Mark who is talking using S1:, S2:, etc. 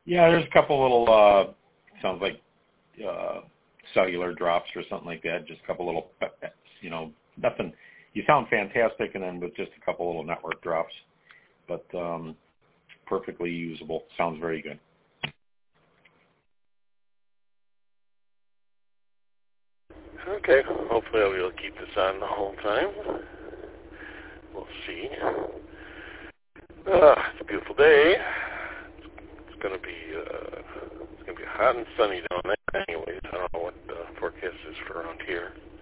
S1: Yeah, there's a couple little, sounds like cellular drops or something like that. Just a couple little, nothing. You sound fantastic, and then with just a couple little network drops, but perfectly usable. Sounds very good.
S2: Okay, hopefully I'll be able to keep this on the whole time. We'll see. It's a beautiful day. It's gonna be hot and sunny down there. Anyways, I don't know what the forecast is for around here.